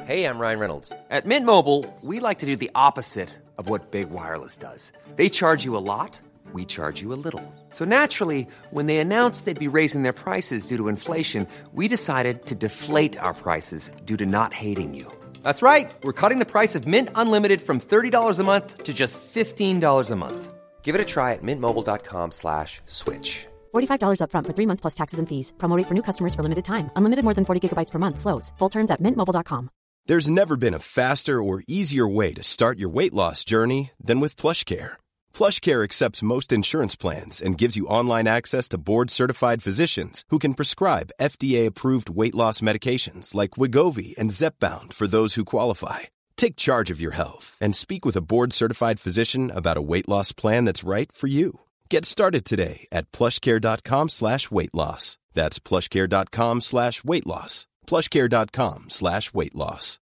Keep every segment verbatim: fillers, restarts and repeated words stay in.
Hey, I'm Ryan Reynolds. At Mint Mobile, we like to do the opposite of what Big Wireless does. They charge you a lot, we charge you a little. So naturally, when they announced they'd be raising their prices due to inflation, we decided to deflate our prices due to not hating you. That's right. We're cutting the price of Mint Unlimited from thirty dollars a month to just fifteen dollars a month. Give it a try at mintmobile.com slash switch. forty-five dollars up front for three months plus taxes and fees. Promo rate for new customers for limited time. Unlimited more than forty gigabytes per month. Slows full terms at mint mobile dot com. There's never been a faster or easier way to start your weight loss journey than with PlushCare. PlushCare accepts most insurance plans and gives you online access to board-certified physicians who can prescribe F D A-approved weight loss medications like Wegovy and Zepbound for those who qualify. Take charge of your health and speak with a board-certified physician about a weight loss plan that's right for you. Get started today at plushcare.com slash weight loss. That's plushcare.com slash weight loss. plushcare.com slash weight loss.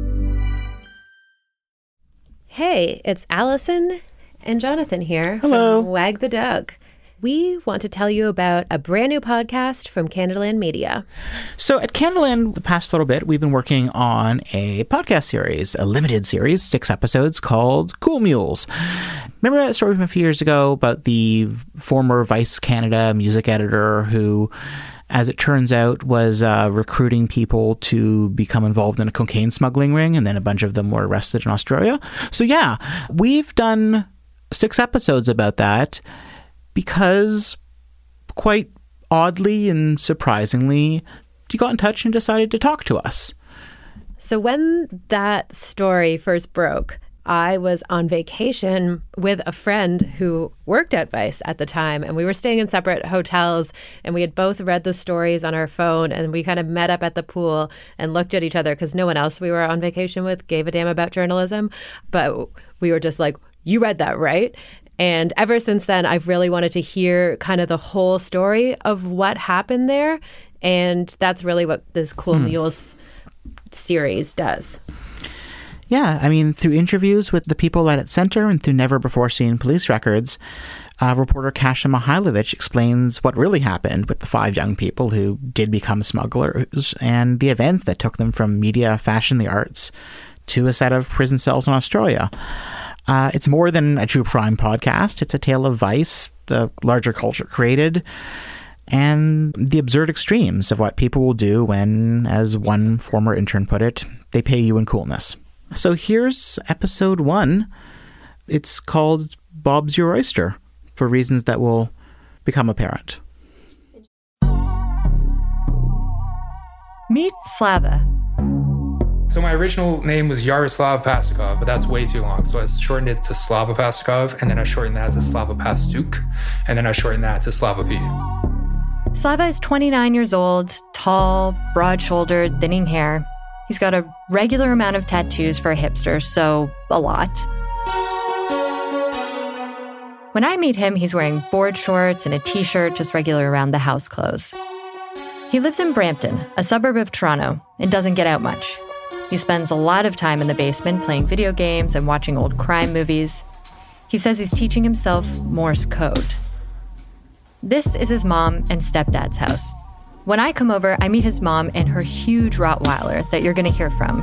Hey, it's Allison and Jonathan here. Hello. From Wag the Dog. We want to tell you about a brand new podcast from Canadaland Media. So at Canadaland, the past little bit, we've been working on a podcast series, a limited series, six episodes called Cool Mules. Remember that story from a few years ago about the former Vice Canada music editor who, as it turns out, was uh, recruiting people to become involved in a cocaine smuggling ring, and then a bunch of them were arrested in Australia? So yeah, we've done six episodes about that because, quite oddly and surprisingly, you got in touch and decided to talk to us. So when that story first broke, I was on vacation with a friend who worked at Vice at the time, and we were staying in separate hotels, and we had both read the stories on our phone, and we kind of met up at the pool and looked at each other because no one else we were on vacation with gave a damn about journalism. But we were just like, you read that, right? And ever since then, I've really wanted to hear kind of the whole story of what happened there. And that's really what this Cool hmm. Mules series does. Yeah, I mean, through interviews with the people at its center and through never-before-seen police records, uh, reporter Kasia Mihailovich explains what really happened with the five young people who did become smugglers and the events that took them from media, fashion, the arts to a set of prison cells in Australia. Uh, it's more than a true crime podcast. It's a tale of vice, the larger culture created, and the absurd extremes of what people will do when, as one former intern put it, they pay you in coolness. So here's episode one. It's called Bob's Your Oyster, for reasons that will become apparent. Meet Slava. So my original name was Yaroslav Pastikov, but that's way too long. So I shortened it to Slava Pastikov, and then I shortened that to Slava Pastuk, and then I shortened that to Slava P. Slava is twenty-nine years old, tall, broad-shouldered, thinning hair. He's got a regular amount of tattoos for a hipster, so a lot. When I meet him, he's wearing board shorts and a t-shirt, just regular around-the-house clothes. He lives in Brampton, a suburb of Toronto, and doesn't get out much. He spends a lot of time in the basement playing video games and watching old crime movies. He says he's teaching himself Morse code. This is his mom and stepdad's house. When I come over, I meet his mom and her huge Rottweiler that you're going to hear from.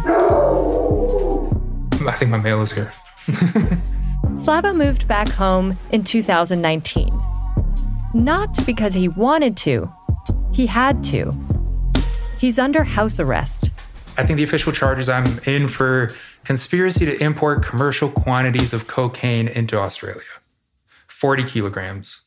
I think my mail is here. Slava moved back home in two thousand nineteen. Not because he wanted to. He had to. He's under house arrest. I think the official charges, I'm in for conspiracy to import commercial quantities of cocaine into Australia. forty kilograms.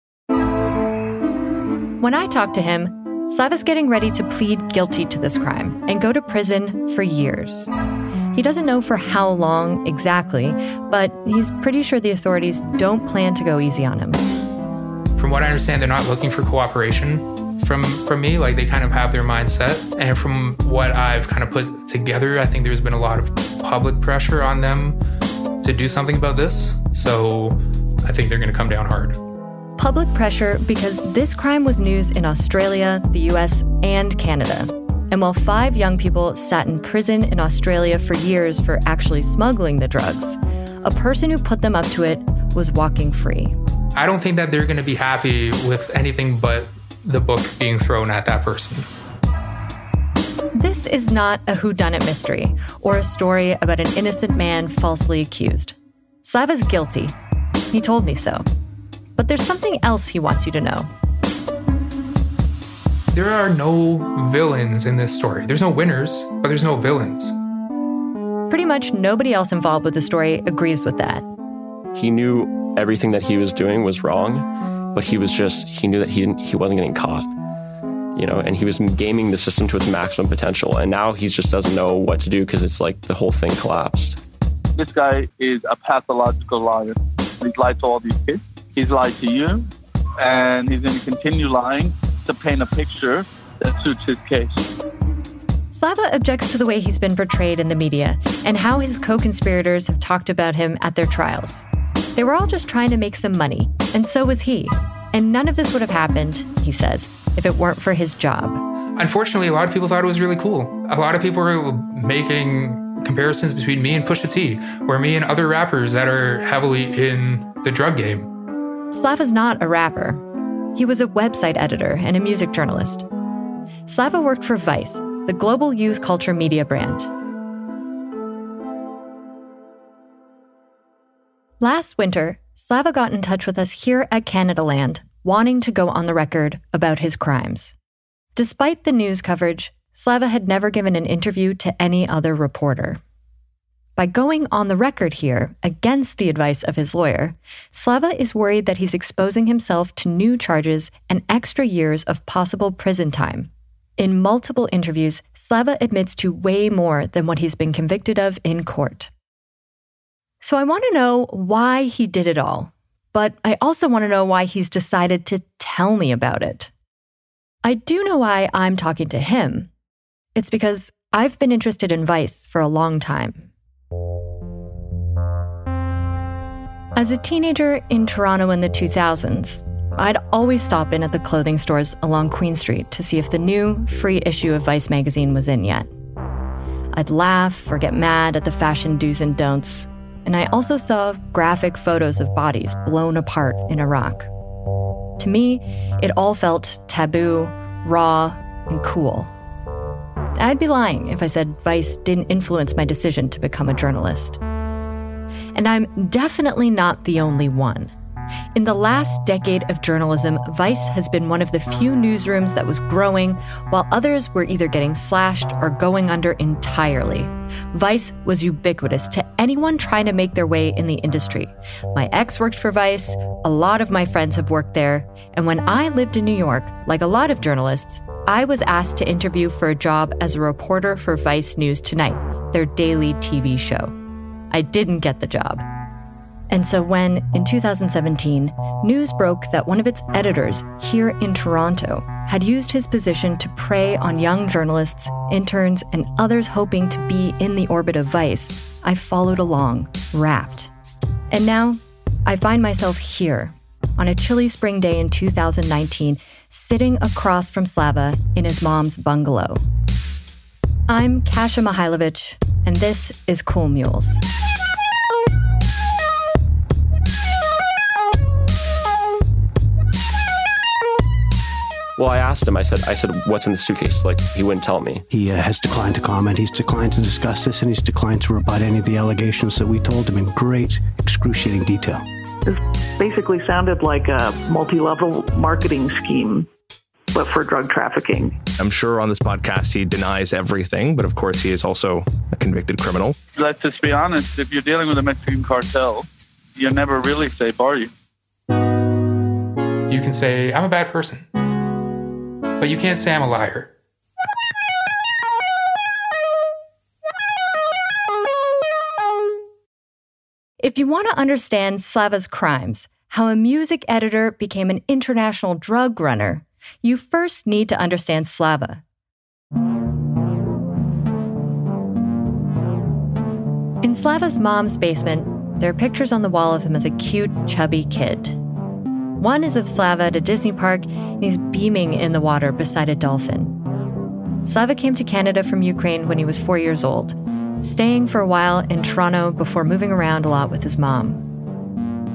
When I talk to him, Slava's getting ready to plead guilty to this crime and go to prison for years. He doesn't know for how long exactly, but he's pretty sure the authorities don't plan to go easy on him. From what I understand, they're not looking for cooperation from, from me. Like, they kind of have their mind set. And from what I've kind of put together, I think there's been a lot of public pressure on them to do something about this. So I think they're going to come down hard. Public pressure because this crime was news in Australia, the U S, and Canada. And while five young people sat in prison in Australia for years for actually smuggling the drugs, a person who put them up to it was walking free. I don't think that they're going to be happy with anything but the book being thrown at that person. This is not a whodunit mystery or a story about an innocent man falsely accused. Slava's guilty. He told me so. But there's something else he wants you to know. There are no villains in this story. There's no winners, but there's no villains. Pretty much nobody else involved with the story agrees with that. He knew everything that he was doing was wrong, but he was just, he knew that he didn't, he wasn't getting caught, you know, and he was gaming the system to its maximum potential. And now he just doesn't know what to do because it's like the whole thing collapsed. This guy is a pathological liar. He's lied to all these kids. He's lied to you, and he's going to continue lying to paint a picture that suits his case. Slava objects to the way he's been portrayed in the media and how his co-conspirators have talked about him at their trials. They were all just trying to make some money, and so was he. And none of this would have happened, he says, if it weren't for his job. Unfortunately, a lot of people thought it was really cool. A lot of people were making comparisons between me and Pusha T, or me and other rappers that are heavily in the drug game. Slava's not a rapper. He was a website editor and a music journalist. Slava worked for Vice, the global youth culture media brand. Last winter, Slava got in touch with us here at Canadaland, wanting to go on the record about his crimes. Despite the news coverage, Slava had never given an interview to any other reporter. By going on the record here, against the advice of his lawyer, Slava is worried that he's exposing himself to new charges and extra years of possible prison time. In multiple interviews, Slava admits to way more than what he's been convicted of in court. So I want to know why he did it all, but I also want to know why he's decided to tell me about it. I do know why I'm talking to him. It's because I've been interested in Vice for a long time. As a teenager in Toronto in the two thousands, I'd always stop in at the clothing stores along Queen Street to see if the new, free issue of Vice magazine was in yet. I'd laugh or get mad at the fashion do's and don'ts, and I also saw graphic photos of bodies blown apart in Iraq. To me, it all felt taboo, raw, and cool. I'd be lying if I said Vice didn't influence my decision to become a journalist. And I'm definitely not the only one. In the last decade of journalism, Vice has been one of the few newsrooms that was growing, while others were either getting slashed or going under entirely. Vice was ubiquitous to anyone trying to make their way in the industry. My ex worked for Vice, a lot of my friends have worked there, and when I lived in New York, like a lot of journalists, I was asked to interview for a job as a reporter for Vice News Tonight, their daily T V show. I didn't get the job. And so when, in two thousand seventeen, news broke that one of its editors here in Toronto had used his position to prey on young journalists, interns, and others hoping to be in the orbit of Vice, I followed along, rapt. And now, I find myself here, on a chilly spring day in two thousand nineteen, sitting across from Slava in his mom's bungalow. I'm Kasia Mihailovich, and this is Cool Mules. Well, I asked him, I said, I said, what's in the suitcase? Like, he wouldn't tell me. He uh, has declined to comment. He's declined to discuss this, and he's declined to rebut any of the allegations that we told him in great, excruciating detail. This basically sounded like a multi-level marketing scheme, but for drug trafficking. I'm sure on this podcast he denies everything, but of course he is also a convicted criminal. Let's just be honest. If you're dealing with a Mexican cartel, you're never really safe, are you? You can say, I'm a bad person. But you can't say I'm a liar. If you want to understand Slava's crimes, how a music editor became an international drug runner, you first need to understand Slava. In Slava's mom's basement, there are pictures on the wall of him as a cute, chubby kid. One is of Slava at a Disney park, and he's beaming in the water beside a dolphin. Slava came to Canada from Ukraine when he was four years old, staying for a while in Toronto before moving around a lot with his mom.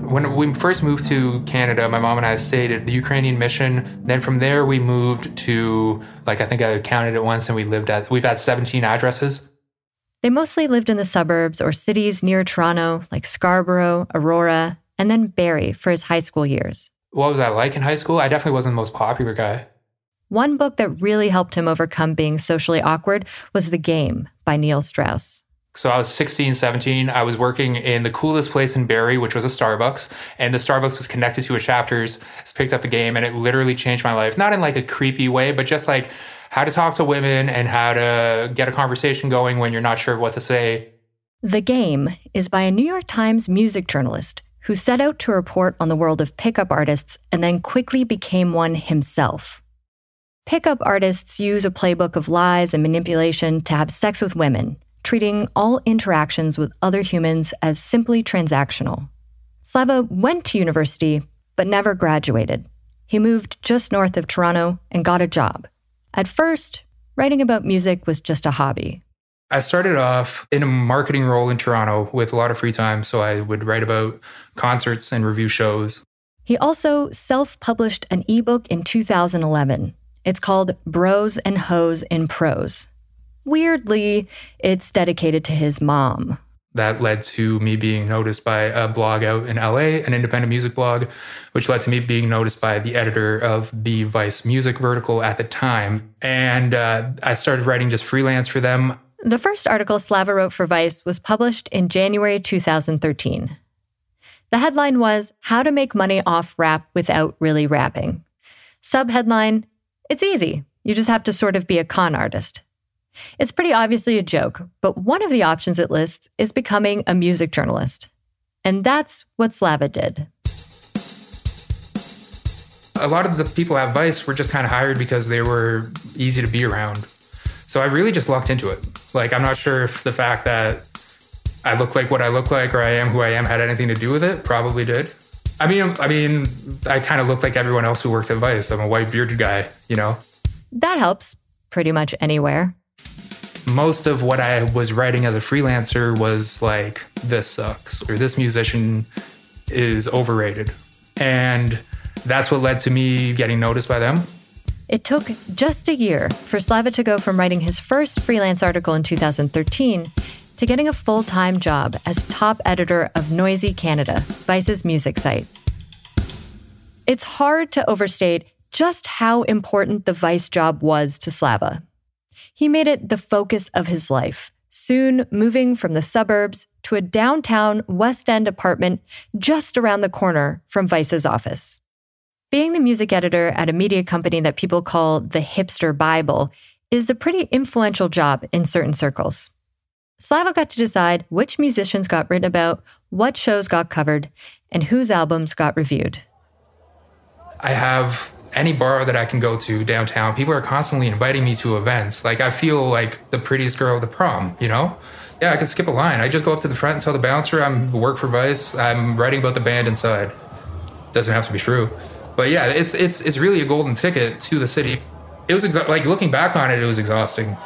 When we first moved to Canada, my mom and I stayed at the Ukrainian mission. Then from there, we moved to, like, I think I counted it once, and we lived at, we've had seventeen addresses. They mostly lived in the suburbs or cities near Toronto, like Scarborough, Aurora, and then Barrie for his high school years. What was I like in high school? I definitely wasn't the most popular guy. One book that really helped him overcome being socially awkward was The Game by Neil Strauss. So I was sixteen, seventeen. I was working in the coolest place in Barrie, which was a Starbucks. And the Starbucks was connected to a Chapters. I picked up The Game, and it literally changed my life. Not in like a creepy way, but just like how to talk to women and how to get a conversation going when you're not sure what to say. The Game is by a New York Times music journalist who set out to report on the world of pickup artists and then quickly became one himself. Pickup artists use a playbook of lies and manipulation to have sex with women, treating all interactions with other humans as simply transactional. Slava went to university, but never graduated. He moved just north of Toronto and got a job. At first, writing about music was just a hobby. I started off in a marketing role in Toronto with a lot of free time, so I would write about concerts and review shows. He also self-published an ebook in two thousand eleven. It's called Bros and Hoes in Prose. Weirdly, it's dedicated to his mom. That led to me being noticed by a blog out in L A, an independent music blog, which led to me being noticed by the editor of the Vice music vertical at the time. And uh, I started writing just freelance for them. The first article Slava wrote for Vice was published in January two thousand thirteen. The headline was, How to Make Money Off Rap Without Really Rapping. Subheadline, It's easy. You just have to sort of be a con artist. It's pretty obviously a joke, but one of the options it lists is becoming a music journalist. And that's what Slava did. A lot of the people at Vice were just kind of hired because they were easy to be around. So I really just lucked into it. Like, I'm not sure if the fact that I look like what I look like or I am who I am had anything to do with it. Probably did. I mean, I mean, I kind of look like everyone else who worked at Vice. I'm a white bearded guy, you know? That helps pretty much anywhere. Most of what I was writing as a freelancer was like, this sucks, or this musician is overrated. And that's what led to me getting noticed by them. It took just a year for Slava to go from writing his first freelance article in two thousand thirteen to getting a full-time job as top editor of Noisy Canada, Vice's music site. It's hard to overstate just how important the Vice job was to Slava. He made it the focus of his life, soon moving from the suburbs to a downtown West End apartment just around the corner from Vice's office. Being the music editor at a media company that people call the hipster Bible is a pretty influential job in certain circles. Slava got to decide which musicians got written about, what shows got covered, and whose albums got reviewed. I have any bar that I can go to downtown. People are constantly inviting me to events. Like, I feel like the prettiest girl at the prom, you know? Yeah, I can skip a line. I just go up to the front and tell the bouncer I'm work for Vice. I'm writing about the band inside. Doesn't have to be true. But yeah, it's it's it's really a golden ticket to the city. It was exa- like looking back on it, it was exhausting.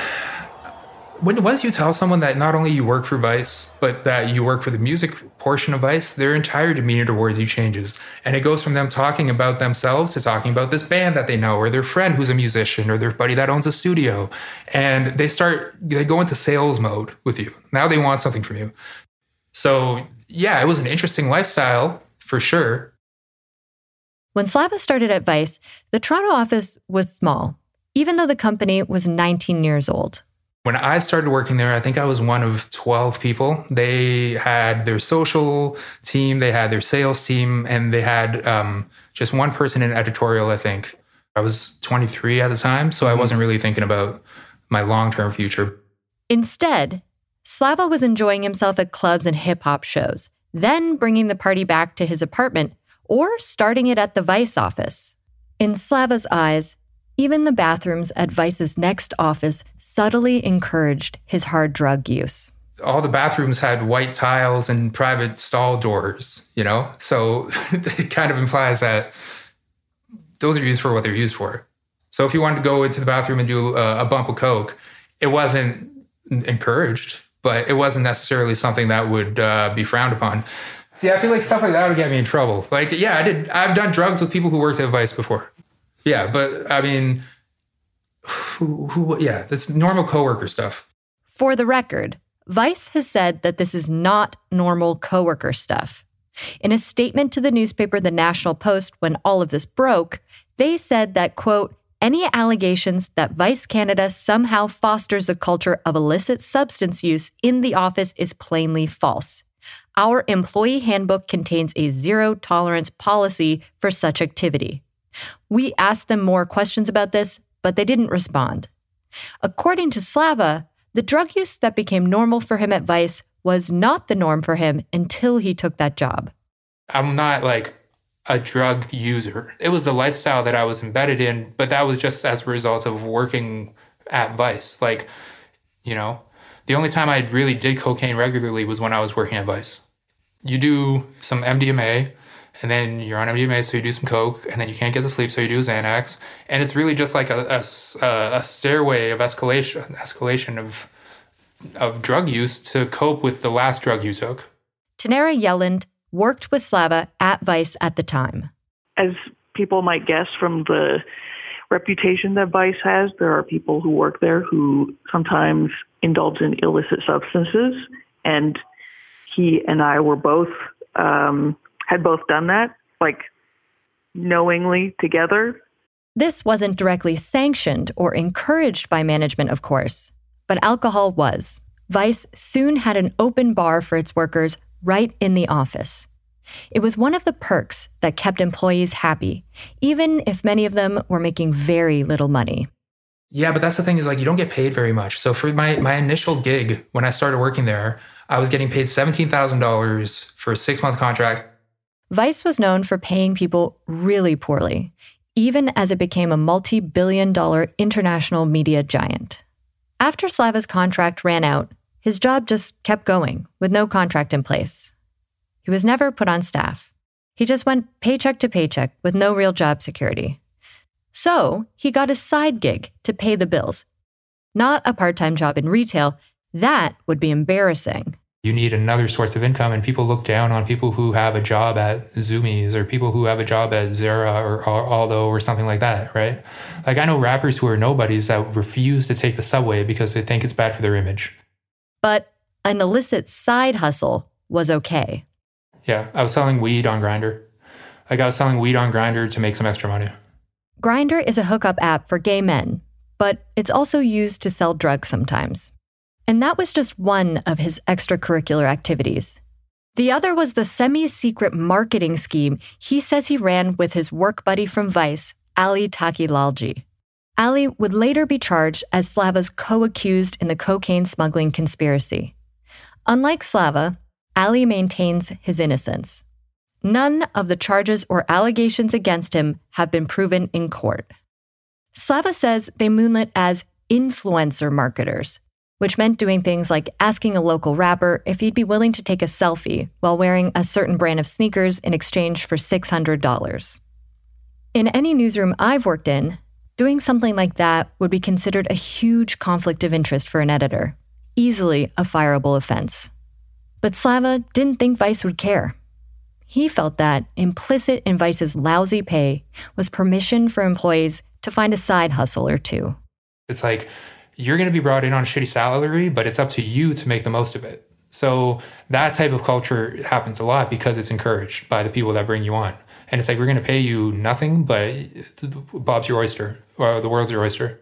When once you tell someone that not only you work for Vice, but that you work for the music portion of Vice, their entire demeanor towards you changes. And it goes from them talking about themselves to talking about this band that they know, or their friend who's a musician, or their buddy that owns a studio. And they start, they go into sales mode with you. Now they want something from you. So yeah, it was an interesting lifestyle for sure. When Slava started at Vice, the Toronto office was small, even though the company was nineteen years old. When I started working there, I think I was one of twelve people. They had their social team, they had their sales team, and they had um, just one person in editorial, I think. I was twenty-three at the time, so I wasn't really thinking about my long-term future. Instead, Slava was enjoying himself at clubs and hip-hop shows, then bringing the party back to his apartment or starting it at the Vice office. In Slava's eyes, even the bathrooms at Vice's next office subtly encouraged his hard drug use. All the bathrooms had white tiles and private stall doors, you know? So it kind of implies that those are used for what they're used for. So if you wanted to go into the bathroom and do a, a bump of coke, it wasn't encouraged, but it wasn't necessarily something that would uh, be frowned upon. See, I feel like stuff like that would get me in trouble. Like, yeah, I did. I've done drugs with people who worked at Vice before. Yeah, but I mean, who, who, yeah, that's normal coworker stuff. For the record, Vice has said that this is not normal coworker stuff. In a statement to the newspaper The National Post when all of this broke, they said that, quote, any allegations that Vice Canada somehow fosters a culture of illicit substance use in the office is plainly false. Our employee handbook contains a zero-tolerance policy for such activity. We asked them more questions about this, but they didn't respond. According to Slava, the drug use that became normal for him at Vice was not the norm for him until he took that job. I'm not like a drug user. It was the lifestyle that I was embedded in, but that was just as a result of working at Vice. Like, you know, the only time I really did cocaine regularly was when I was working at Vice. You do some M D M A, and then you're on M D M A, so you do some coke, and then you can't get to sleep, so you do Xanax. And it's really just like a, a, a stairway of escalation, escalation of of drug use to cope with the last drug you took. Tanera Yelland worked with Slava at Vice at the time. As people might guess from the reputation that Vice has, there are people who work there who sometimes indulge in illicit substances, and he and I were both, um, had both done that, like knowingly together. This wasn't directly sanctioned or encouraged by management, of course, but alcohol was. Vice soon had an open bar for its workers right in the office. It was one of the perks that kept employees happy, even if many of them were making very little money. Yeah, but that's the thing is like you don't get paid very much. So for my, my initial gig, when I started working there, I was getting paid seventeen thousand dollars for a six-month contract. Vice was known for paying people really poorly, even as it became a multi-billion dollar international media giant. After Slava's contract ran out, his job just kept going with no contract in place. He was never put on staff. He just went paycheck to paycheck with no real job security. So he got a side gig to pay the bills. Not a part-time job in retail. That would be embarrassing. You need another source of income, and people look down on people who have a job at Zoomies or people who have a job at Zara or, or Aldo or something like that, right? Like I know rappers who are nobodies that refuse to take the subway because they think it's bad for their image. But an illicit side hustle was okay. Yeah, I was selling weed on Grindr. Like I was selling weed on Grindr to make some extra money. Grindr is a hookup app for gay men, but it's also used to sell drugs sometimes. And that was just one of his extracurricular activities. The other was the semi-secret marketing scheme he says he ran with his work buddy from Vice, Ali Takilalji. Ali would later be charged as Slava's co-accused in the cocaine smuggling conspiracy. Unlike Slava, Ali maintains his innocence. None of the charges or allegations against him have been proven in court. Slava says they moonlit as influencer marketers, which meant doing things like asking a local rapper if he'd be willing to take a selfie while wearing a certain brand of sneakers in exchange for six hundred dollars. In any newsroom I've worked in, doing something like that would be considered a huge conflict of interest for an editor, easily a fireable offense. But Slava didn't think Vice would care. He felt that implicit in Vice's lousy pay was permission for employees to find a side hustle or two. It's like, you're going to be brought in on a shitty salary, but it's up to you to make the most of it. So that type of culture happens a lot because it's encouraged by the people that bring you on. And it's like, we're going to pay you nothing, but Bob's your oyster, or the world's your oyster.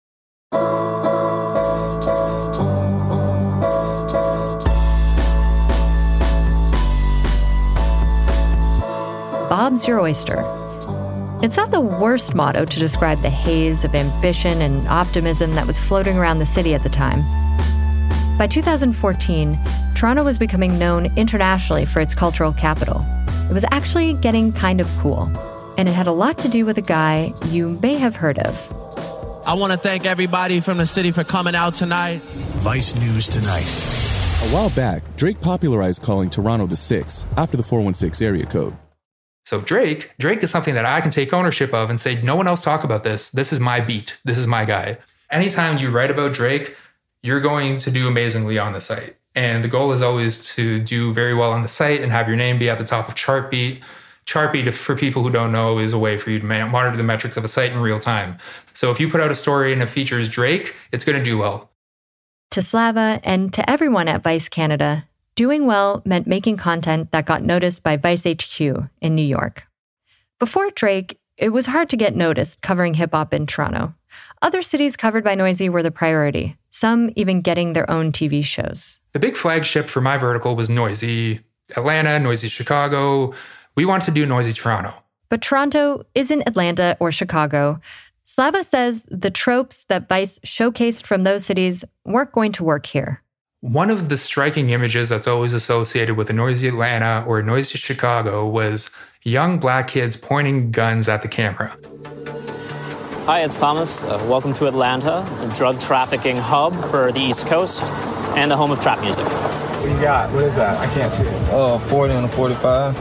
Bob's your oyster. It's not the worst motto to describe the haze of ambition and optimism that was floating around the city at the time. By two thousand fourteen, Toronto was becoming known internationally for its cultural capital. It was actually getting kind of cool, and it had a lot to do with a guy you may have heard of. I want to thank everybody from the city for coming out tonight. Vice News Tonight. A while back, Drake popularized calling Toronto the Six after the four one six area code. So Drake, Drake is something that I can take ownership of and say, no one else talk about this. This is my beat. This is my guy. Anytime you write about Drake, you're going to do amazingly on the site. And the goal is always to do very well on the site and have your name be at the top of Chartbeat. Chartbeat, for people who don't know, is a way for you to monitor the metrics of a site in real time. So if you put out a story and it features Drake, it's going to do well. To Slava and to everyone at Vice Canada, doing well meant making content that got noticed by Vice H Q in New York. Before Drake, it was hard to get noticed covering hip-hop in Toronto. Other cities covered by Noisy were the priority, some even getting their own T V shows. The big flagship for my vertical was Noisy Atlanta, Noisy Chicago. We wanted to do Noisy Toronto. But Toronto isn't Atlanta or Chicago. Slava says the tropes that Vice showcased from those cities weren't going to work here. One of the striking images that's always associated with a Noisy Atlanta or a Noisy Chicago was young black kids pointing guns at the camera. Hi, it's Thomas. Uh, welcome to Atlanta, a drug trafficking hub for the East Coast and the home of trap music. What do you got? What is that? I can't see it. Oh, forty and a forty-five.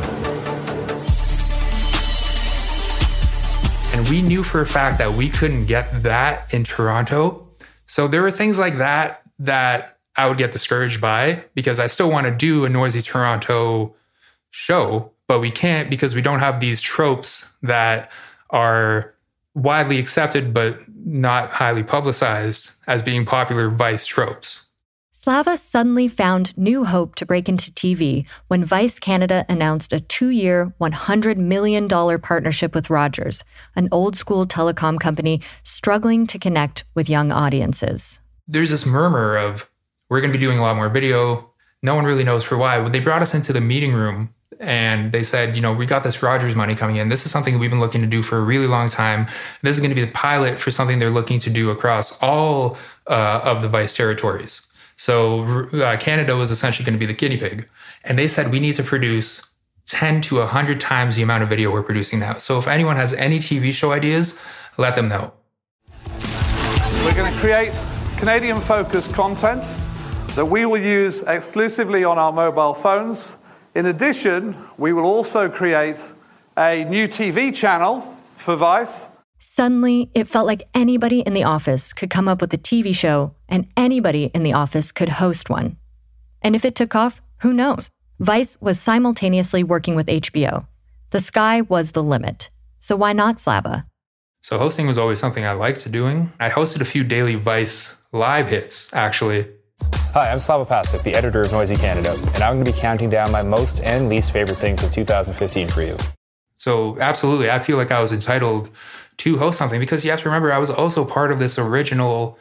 And we knew for a fact that we couldn't get that in Toronto. So there were things like that that I would get discouraged by because I still want to do a Noisy Toronto show, but we can't because we don't have these tropes that are widely accepted but not highly publicized as being popular Vice tropes. Slava suddenly found new hope to break into T V when Vice Canada announced a two-year, one hundred million dollars partnership with Rogers, an old-school telecom company struggling to connect with young audiences. There's this murmur of, we're going to be doing a lot more video. No one really knows for why. But they brought us into the meeting room and they said, you know, we got this Rogers money coming in. This is something we've been looking to do for a really long time. This is going to be the pilot for something they're looking to do across all uh, of the Vice territories. So uh, Canada was essentially going to be the guinea pig. And they said we need to produce ten to one hundred times the amount of video we're producing now. So if anyone has any T V show ideas, let them know. We're going to create Canadian-focused content that we will use exclusively on our mobile phones. In addition, we will also create a new T V channel for Vice. Suddenly, it felt like anybody in the office could come up with a T V show, and anybody in the office could host one. And if it took off, who knows? Vice was simultaneously working with H B O. The sky was the limit. So why not Slava? So hosting was always something I liked doing. I hosted a few daily Vice live hits, actually. Hi, I'm Slava Pasek, the editor of Noisy Canada, and I'm going to be counting down my most and least favorite things of two thousand fifteen for you. So absolutely, I feel like I was entitled to host something because you have to remember I was also part of this original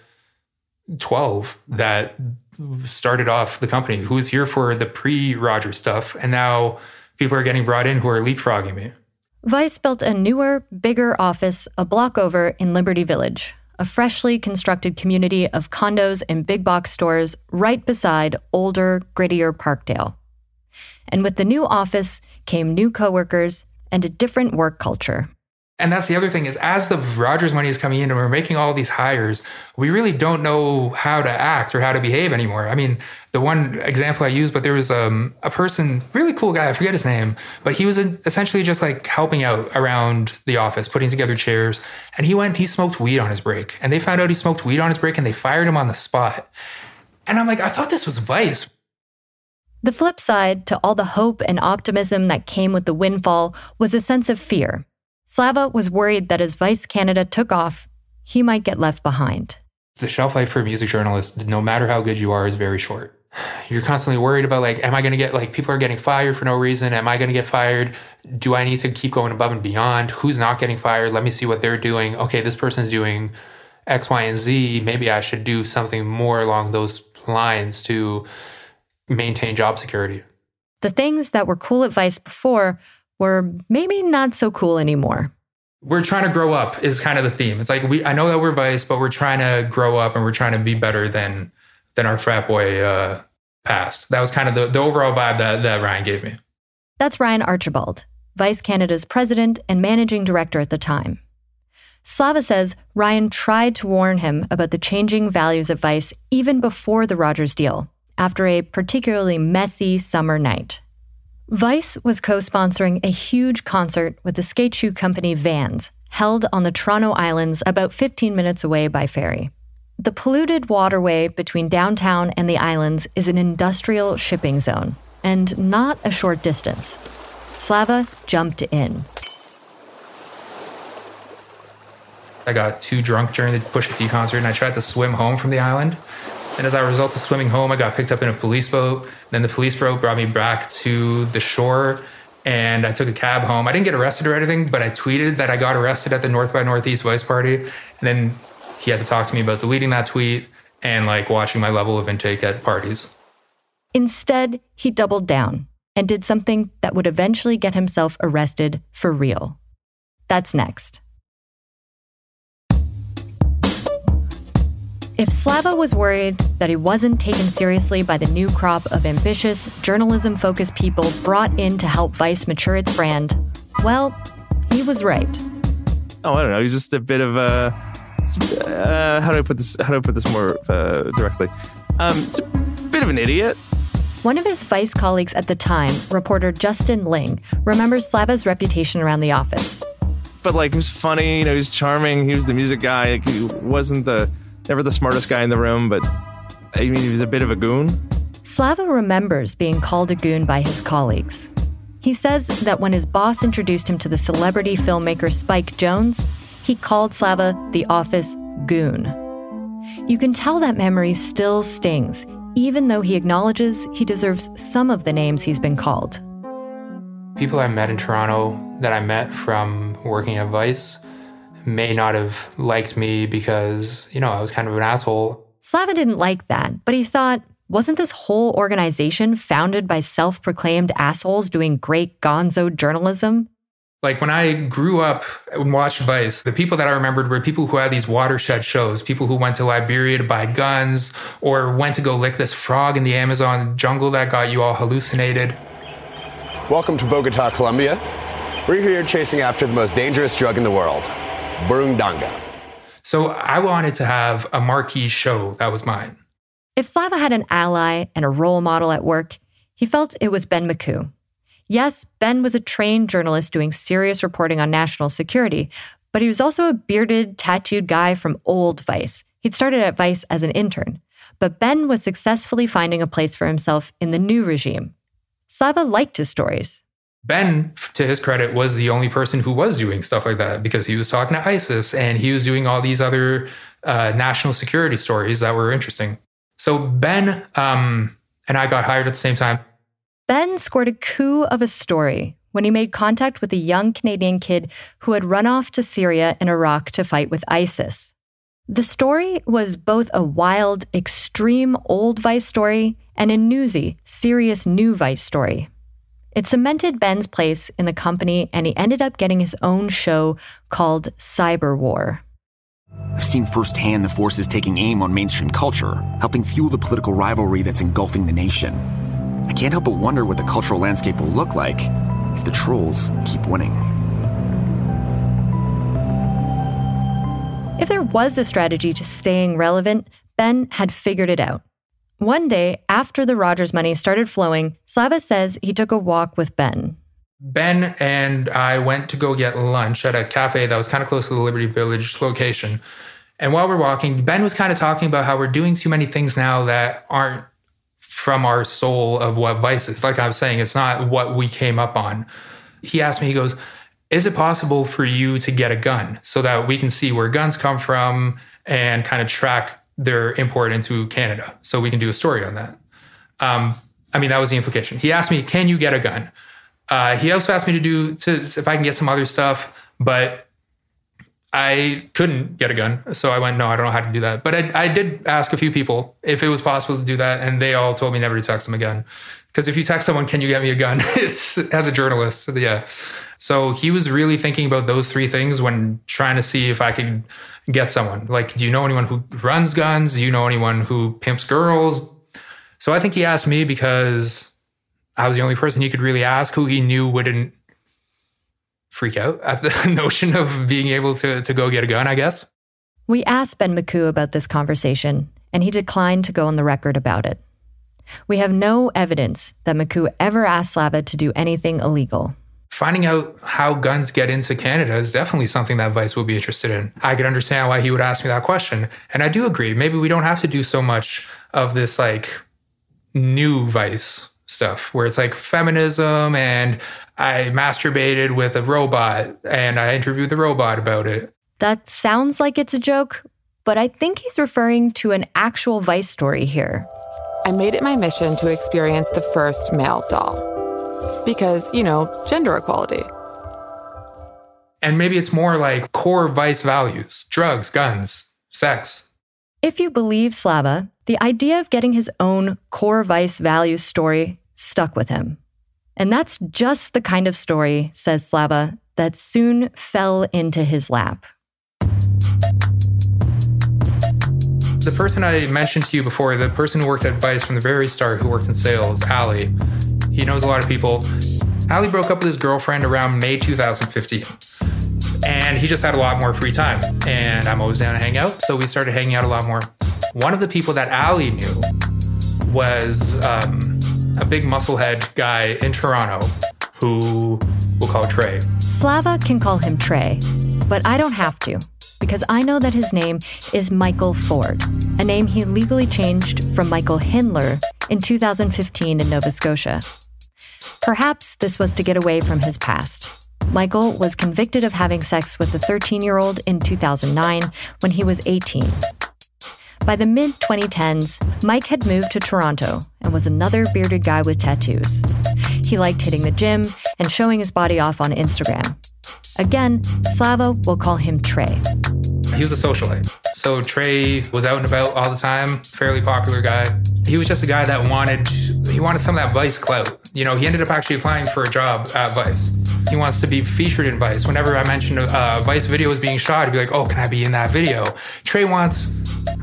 twelve that started off the company, who was here for the pre-Rogers stuff, and now people are getting brought in who are leapfrogging me. Vice built a newer, bigger office a block over in Liberty Village, a freshly constructed community of condos and big box stores right beside older, grittier Parkdale. And with the new office came new coworkers and a different work culture. And that's the other thing is as the Rogers money is coming in and we're making all these hires, we really don't know how to act or how to behave anymore. I mean, the one example I used, but there was um, a person, really cool guy, I forget his name, but he was essentially just like helping out around the office, putting together chairs. And he went, he smoked weed on his break. And they found out he smoked weed on his break and they fired him on the spot. And I'm like, I thought this was Vice. The flip side to all the hope and optimism that came with the windfall was a sense of fear. Slava was worried that as Vice Canada took off, he might get left behind. The shelf life for a music journalist, no matter how good you are, is very short. You're constantly worried about, like, am I going to get, like, people are getting fired for no reason. Am I going to get fired? Do I need to keep going above and beyond? Who's not getting fired? Let me see what they're doing. Okay, this person's doing X, Y, and Z. Maybe I should do something more along those lines to maintain job security. The things that were cool at Vice before were maybe not so cool anymore. We're trying to grow up is kind of the theme. It's like, we I know that we're Vice, but we're trying to grow up and we're trying to be better than than our frat boy uh, past. That was kind of the, the overall vibe that, that Ryan gave me. That's Ryan Archibald, Vice Canada's president and managing director at the time. Slava says Ryan tried to warn him about the changing values at Vice even before the Rogers deal, after a particularly messy summer night. Vice was co-sponsoring a huge concert with the skate shoe company Vans, held on the Toronto Islands about fifteen minutes away by ferry. The polluted waterway between downtown and the islands is an industrial shipping zone, and not a short distance. Slava jumped in. I got too drunk during the Pusha T concert, and I tried to swim home from the island. And as a result of swimming home, I got picked up in a police boat. Then the police boat brought me back to the shore, and I took a cab home. I didn't get arrested or anything, but I tweeted that I got arrested at the North by Northeast Vice Party. And then he had to talk to me about deleting that tweet and like watching my level of intake at parties. Instead, he doubled down and did something that would eventually get himself arrested for real. That's next. If Slava was worried that he wasn't taken seriously by the new crop of ambitious, journalism-focused people brought in to help Vice mature its brand, well, he was right. Oh, I don't know. He's just a bit of a... Uh, how do I put this? How do I put this more uh, directly? Um, it's a bit of an idiot. One of his Vice colleagues at the time, reporter Justin Ling, remembers Slava's reputation around the office. But like, he was funny. You know, he was charming. He was the music guy. Like, he wasn't the never the smartest guy in the room, but I mean, he was a bit of a goon. Slava remembers being called a goon by his colleagues. He says that when his boss introduced him to the celebrity filmmaker Spike Jonze, he called Slava the office goon. You can tell that memory still stings, even though he acknowledges he deserves some of the names he's been called. People I met in Toronto that I met from working at Vice may not have liked me because, you know, I was kind of an asshole. Slava didn't like that, but he thought, wasn't this whole organization founded by self-proclaimed assholes doing great gonzo journalism? Like when I grew up and watched Vice, the people that I remembered were people who had these watershed shows, people who went to Liberia to buy guns or went to go lick this frog in the Amazon jungle that got you all hallucinated. Welcome to Bogota, Colombia. We're here chasing after the most dangerous drug in the world, burundanga. So I wanted to have a marquee show that was mine. If Slava had an ally and a role model at work, he felt it was Ben Makuch. Yes, Ben was a trained journalist doing serious reporting on national security, but he was also a bearded, tattooed guy from old Vice. He'd started at Vice as an intern, but Ben was successfully finding a place for himself in the new regime. Slava liked his stories. Ben, to his credit, was the only person who was doing stuff like that because he was talking to ISIS and he was doing all these other uh, national security stories that were interesting. So Ben um, and I got hired at the same time. Ben scored a coup of a story when he made contact with a young Canadian kid who had run off to Syria and Iraq to fight with ISIS. The story was both a wild, extreme old Vice story and a newsy, serious new Vice story. It cemented Ben's place in the company, and he ended up getting his own show called Cyber War. I've seen firsthand the forces taking aim on mainstream culture, helping fuel the political rivalry that's engulfing the nation. I can't help but wonder what the cultural landscape will look like if the trolls keep winning. If there was a strategy to staying relevant, Ben had figured it out. One day, after the Rogers money started flowing, Slava says he took a walk with Ben. Ben and I went to go get lunch at a cafe that was kind of close to the Liberty Village location. And while we're walking, Ben was kind of talking about how we're doing too many things now that aren't from our soul of what Vice is. Like I was saying, it's not what we came up on. He asked me, he goes, is it possible for you to get a gun so that we can see where guns come from and kind of track their import into Canada so we can do a story on that? Um, I mean, that was the implication. He asked me, can you get a gun? Uh, he also asked me to do, to, if I can get some other stuff, but I couldn't get a gun. So I went, no, I don't know how to do that. But I, I did ask a few people if it was possible to do that. And they all told me never to text them again. Because if you text someone, can you get me a gun? It's as a journalist. Yeah. So he was really thinking about those three things when trying to see if I could get someone. Like, do you know anyone who runs guns? Do you know anyone who pimps girls? So I think he asked me because I was the only person he could really ask who he knew wouldn't freak out at the notion of being able to, to go get a gun, I guess. We asked Ben Makuch about this conversation, and he declined to go on the record about it. We have no evidence that Makuch ever asked Slava to do anything illegal. finding out how guns get into Canada is definitely something that Vice will be interested in. I could understand why he would ask me that question. And I do agree. Maybe we don't have to do so much of this like new Vice stuff where it's like feminism and I masturbated with a robot and I interviewed the robot about it. That sounds like it's a joke, but I think he's referring to an actual Vice story here. I made it my mission to experience the first male doll. Because, you know, gender equality. And maybe it's more like core Vice values, drugs, guns, sex. If you believe Slava, the idea of getting his own core Vice values story stuck with him. And that's just the kind of story, says Slava, that soon fell into his lap. The person I mentioned to you before, the person who worked at Vice from the very start, who worked in sales, Ali, he knows a lot of people. Ali broke up with his girlfriend around May two thousand fifteen. And he just had a lot more free time. And I'm always down to hang out, so we started hanging out a lot more. One of the people that Ali knew was um, a big musclehead guy in Toronto who we'll call Trey. Slava can call him Trey, but I don't have to, because I know that his name is Michael Ford, a name he legally changed from Michael Hindler in two thousand fifteen in Nova Scotia. Perhaps this was to get away from his past. Michael was convicted of having sex with a thirteen-year-old in two thousand nine when he was eighteen. By the mid twenty tens, Mike had moved to Toronto and was another bearded guy with tattoos. He liked hitting the gym and showing his body off on Instagram. Again, Slava will call him Trey. He was a socialite. So Trey was out and about all the time, fairly popular guy. He was just a guy that wanted, he wanted some of that Vice clout. You know, he ended up actually applying for a job at Vice. He wants to be featured in Vice. Whenever I mentioned a uh, Vice video was being shot, he'd be like, oh, can I be in that video? Trey wants...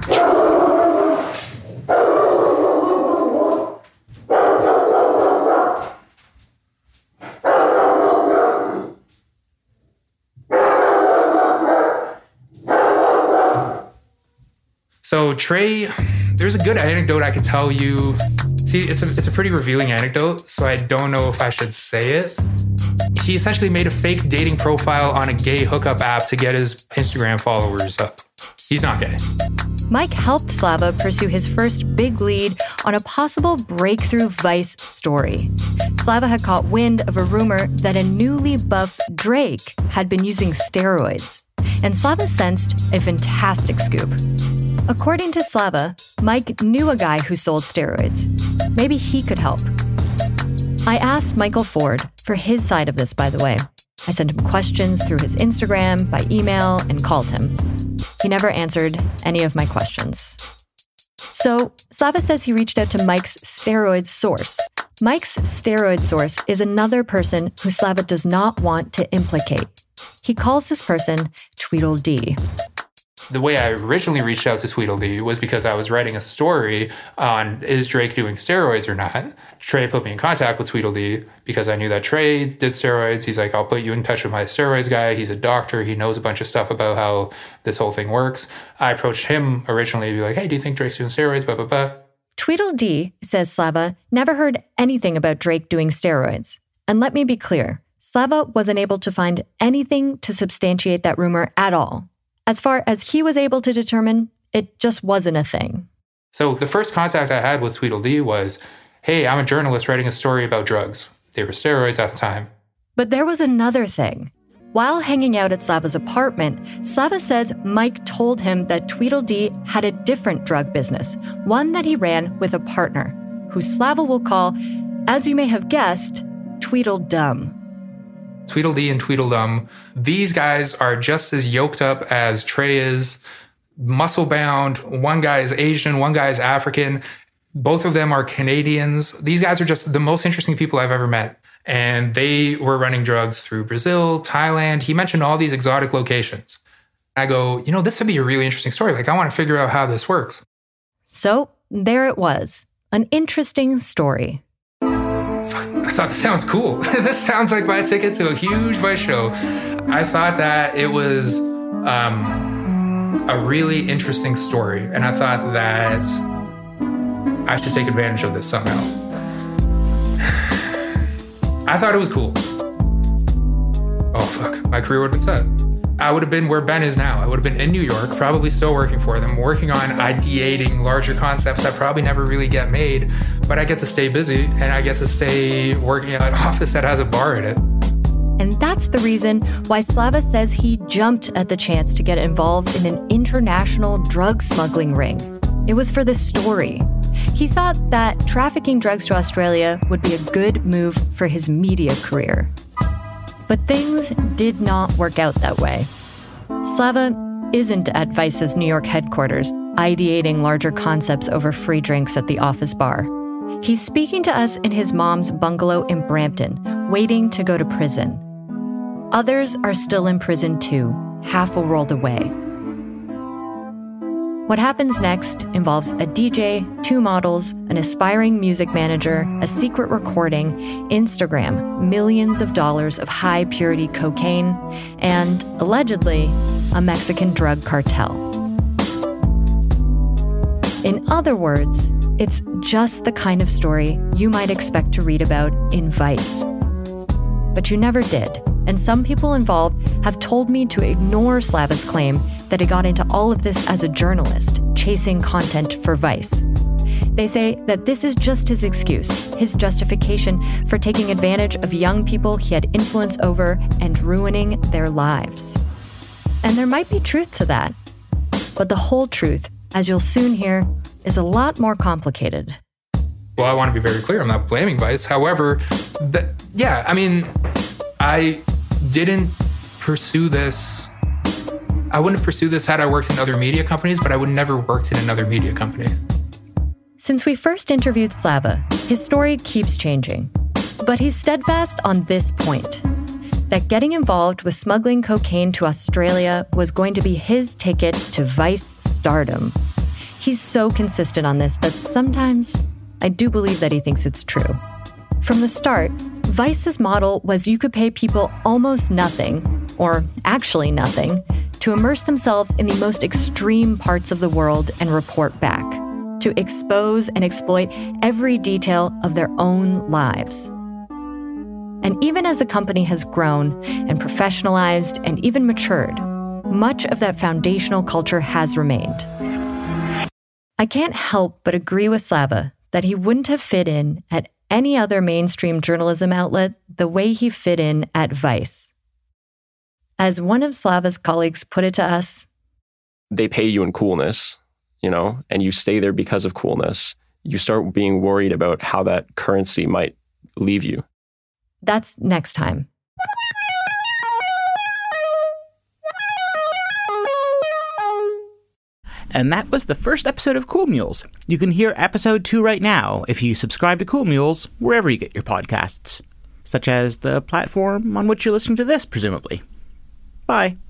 So Trey, there's a good anecdote I could tell you. See, it's a, it's a pretty revealing anecdote, so I don't know if I should say it. He essentially made a fake dating profile on a gay hookup app to get his Instagram followers up. He's not gay. Mike helped Slava pursue his first big lead on a possible breakthrough Vice story. Slava had caught wind of a rumor that a newly buff Drake had been using steroids, and Slava sensed a fantastic scoop. According to Slava, Mike knew a guy who sold steroids. Maybe he could help. I asked Michael Ford for his side of this, by the way. I sent him questions through his Instagram, by email, and called him. He never answered any of my questions. So Slava says he reached out to Mike's steroid source. Mike's steroid source is another person who Slava does not want to implicate. He calls this person Tweedledee. The way I originally reached out to Tweedledee was because I was writing a story on is Drake doing steroids or not. Trey put me in contact with Tweedledee because I knew that Trey did steroids. He's like, I'll put you in touch with my steroids guy. He's a doctor. He knows a bunch of stuff about how this whole thing works. I approached him originally to be like, hey, do you think Drake's doing steroids? Blah, blah, blah. Tweedledee, says Slava, never heard anything about Drake doing steroids. And let me be clear, Slava wasn't able to find anything to substantiate that rumor at all. As far as he was able to determine, it just wasn't a thing. So the first contact I had with Tweedledee was, hey, I'm a journalist writing a story about drugs. They were steroids at the time. But there was another thing. While hanging out at Slava's apartment, Slava says Mike told him that Tweedledee had a different drug business, one that he ran with a partner, who Slava will call, as you may have guessed, Tweedledum. Tweedledee and Tweedledum, these guys are just as yoked up as Trey is, muscle-bound. One guy is Asian, one guy is African. Both of them are Canadians. These guys are just the most interesting people I've ever met. And they were running drugs through Brazil, Thailand. He mentioned all these exotic locations. I go, you know, this would be a really interesting story. Like, I want to figure out how this works. So there it was, an interesting story. I thought, this sounds cool. This sounds like my ticket to a huge Vice show. I thought that it was um, a really interesting story. And I thought that I should take advantage of this somehow. I thought it was cool. oh, fuck, my career would have been set. I would have been where Ben is now. I would have been in New York, probably still working for them, working on ideating larger concepts that probably never really get made, but I get to stay busy and I get to stay working at an office that has a bar in it. And that's the reason why Slava says he jumped at the chance to get involved in an international drug smuggling ring. It was for the story. He thought that trafficking drugs to Australia would be a good move for his media career. But things did not work out that way. Slava isn't at Vice's New York headquarters, ideating larger concepts over free drinks at the office bar. He's speaking to us in his mom's bungalow in Brampton, waiting to go to prison. Others are still in prison too, half a world away. What happens next involves a D J, two models, an aspiring music manager, a secret recording, Instagram, millions of dollars of high-purity cocaine, and, allegedly, a Mexican drug cartel. In other words, it's just the kind of story you might expect to read about in Vice. But you never did. And some people involved have told me to ignore Slava's claim that he got into all of this as a journalist, chasing content for Vice. They say that this is just his excuse, his justification for taking advantage of young people he had influence over and ruining their lives. And there might be truth to that. But the whole truth, as you'll soon hear, is a lot more complicated. Well, I want to be very clear. I'm not blaming Vice. However, the, yeah, I mean, I didn't pursue this. I wouldn't have pursued this had I worked in other media companies, but I would never worked in another media company. Since we first interviewed Slava, his story keeps changing. But he's steadfast on this point, that getting involved with smuggling cocaine to Australia was going to be his ticket to Vice stardom. He's so consistent on this that sometimes I do believe that he thinks it's true. From the start, Vice's model was you could pay people almost nothing, or actually nothing, to immerse themselves in the most extreme parts of the world and report back, to expose and exploit every detail of their own lives. And even as the company has grown and professionalized and even matured, much of that foundational culture has remained. I can't help but agree with Slava that he wouldn't have fit in at any other mainstream journalism outlet the way he fit in at Vice. As one of Slava's colleagues put it to us, they pay you in coolness, you know, and you stay there because of coolness. You start being worried about how that currency might leave you. That's next time. And that was the first episode of Cool Mules. You can hear episode two right now if you subscribe to Cool Mules wherever you get your podcasts, such as the platform on which you're listening to this, presumably. Bye.